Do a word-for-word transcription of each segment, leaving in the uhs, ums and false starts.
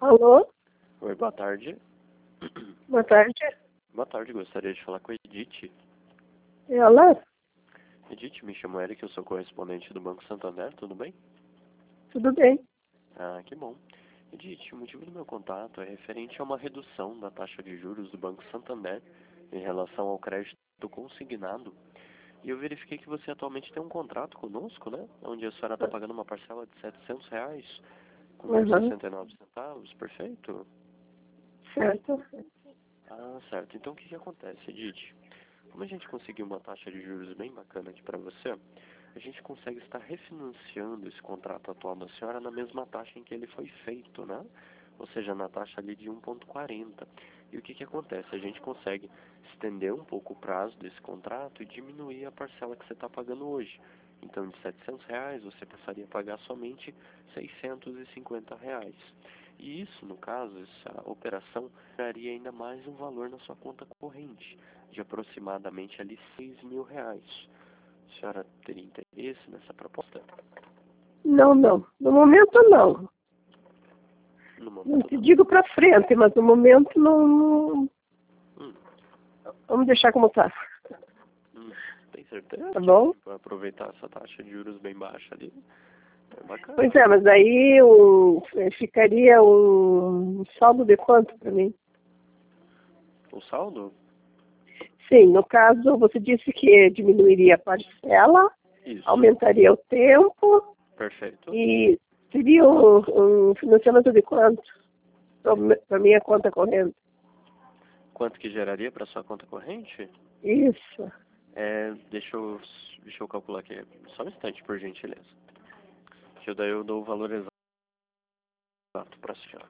Alô? Oi, boa tarde. Boa tarde. Boa tarde, gostaria de falar com a Edith. Ela? Edith, me chamo Eric, eu sou correspondente do Banco Santander, tudo bem? Tudo bem. Ah, que bom. Edith, o motivo do meu contato é referente a uma redução da taxa de juros do Banco Santander em relação ao crédito consignado. E eu verifiquei que você atualmente tem um contrato conosco, né? Onde a senhora está pagando uma parcela de setecentos reais com Uhum. sessenta e nove centavos, perfeito? Certo. Ah, certo. Então o que que acontece, Edith? Como a gente conseguiu uma taxa de juros bem bacana aqui para você, a gente consegue estar refinanciando esse contrato atual da senhora na mesma taxa em que ele foi feito, né? Ou seja, na taxa ali de um vírgula quarenta. E o que que acontece? A gente consegue estender um pouco o prazo desse contrato e diminuir a parcela que você está pagando hoje. Então, de setecentos reais, você passaria a pagar somente seiscentos e cinquenta reais. E isso, no caso, essa operação daria ainda mais um valor na sua conta corrente, de aproximadamente ali seis mil reais. A senhora teria interesse nessa proposta? Não, não. No momento, não. No Não momento te não. digo pra frente, mas no momento não... não- Hum, Vamos deixar como tá. hum, tem certeza? Tá bom? Para aproveitar essa taxa de juros bem baixa ali. É bacana. Pois é, mas aí um, ficaria um saldo de quanto pra mim? O saldo? Sim, no caso, você disse que diminuiria a parcela, Isso. aumentaria o tempo Perfeito. e seria um, um financiamento de quanto para minha conta corrente? Quanto que geraria para sua conta corrente? Isso. É, deixa eu, deixa eu calcular aqui. Só um instante, por gentileza. Que daí eu dou o valor exato para a senhora.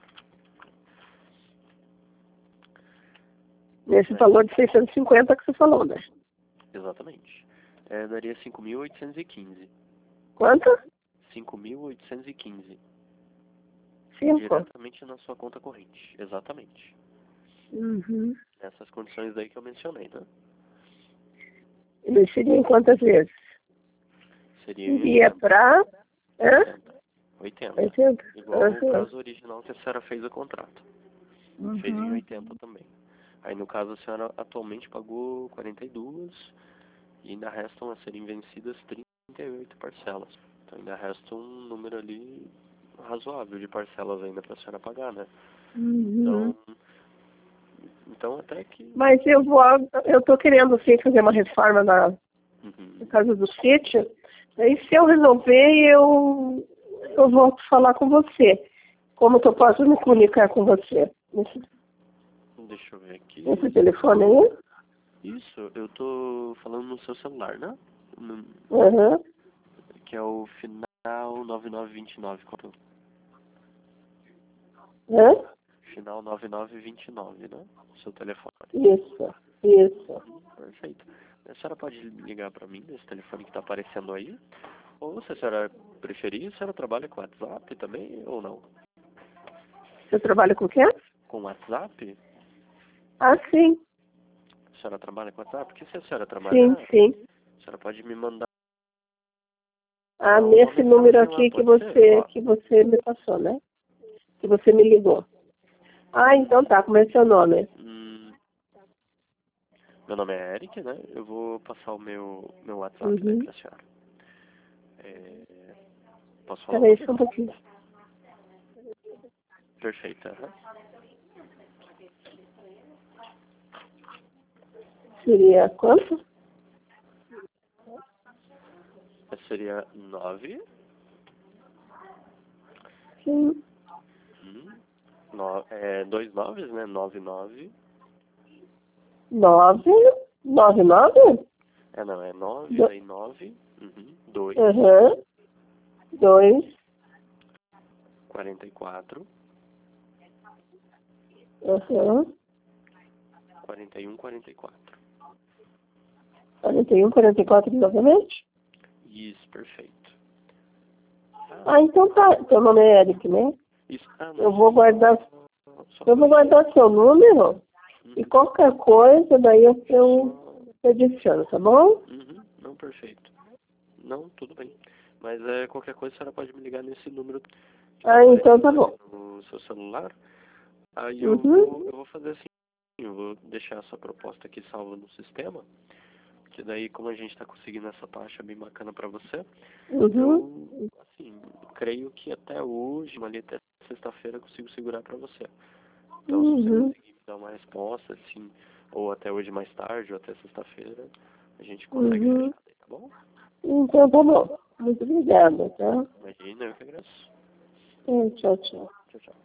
Nesse valor de seiscentos e cinquenta que você falou, né? Exatamente. É, daria cinco mil oitocentos e quinze. Quanto? cinco mil oitocentos e quinze. Cinco. Diretamente na sua conta corrente. Exatamente. Uhum. Essas condições daí que eu mencionei, né? E seria em quantas vezes? Seria em Iria oitenta. para... Hã? oitenta. oitenta. oitenta? Igual o Uhum. prazo original que a senhora fez o contrato. Fez em Uhum. oitenta também. Aí no caso a senhora atualmente pagou quarenta e duas e ainda restam a serem vencidas trinta e oito parcelas. Então ainda resta um número ali razoável de parcelas ainda para a senhora pagar, né? Uhum. Então, então até que... Mas eu vou... Eu tô querendo, sim, fazer uma reforma na, Uhum. na casa do sítio. Aí se eu resolver, eu, eu volto falar com você. Como que eu posso me comunicar com você? Nesse, Deixa eu ver aqui. nesse telefone aí? Isso, eu tô falando no seu celular, né? No- Uhum. Que é o final nove nove dois nove. Quanto? Hã? Final nove nove dois nove, né? O seu telefone. Isso, isso. Perfeito. A senhora pode ligar para mim nesse telefone que está aparecendo aí? Ou se a senhora preferir, a senhora trabalha com WhatsApp também ou não? Você trabalha com o quê? Com WhatsApp? Ah, sim. A senhora trabalha com WhatsApp? Porque se a senhora Sim, trabalhar, sim. a senhora pode me mandar Ah, uma nesse número mensagem lá, aqui que pode ser? você, Ó, que você me passou, né? Que você me ligou. Ah, então tá. Como é seu nome? hum, meu nome é Eric, né? Eu vou passar o meu, meu WhatsApp daí Uhum. para a senhora. É, posso falar o Peraí, nome? só um pouquinho. Perfeito. Aham. Seria quanto? Seria nove. Sim. Hum, no, é, dois noves, né? Nove, nove. Nove. Nove, nove? É, não, é nove, Do... daí nove. Uhum, dois. Uhum. Dois. Quarenta e quatro. Uhum. Quarenta e um, quarenta e quatro. Quarenta e um, quarenta e quatro novamente? Isso, perfeito. Ah, então tá. Seu nome é Eric, né? Isso, ah, não. Eu vou guardar, Só eu vou pode. guardar seu número Uhum, e qualquer coisa, daí eu, eu só. adiciono, tá bom? Uhum, não, perfeito. Não, tudo bem. Mas é, qualquer coisa a senhora pode me ligar nesse número que tá Ah, então tá aparecendo bom. aí no seu celular. Aí eu, Uhum. vou, eu vou fazer assim, eu vou deixar essa proposta aqui salva no sistema, que daí como a gente está conseguindo essa taxa bem bacana para você, Uhum. eu, assim, creio que até hoje, ali até sexta-feira, eu consigo segurar para você. Então, se você Uhum. conseguir me dar uma resposta, assim, ou até hoje mais tarde, ou até sexta-feira, a gente consegue Uhum. fechar, tá bom? Então tá bom. Muito obrigada, tá? Imagina, eu que agradeço. É, tchau, tchau. Tchau, tchau.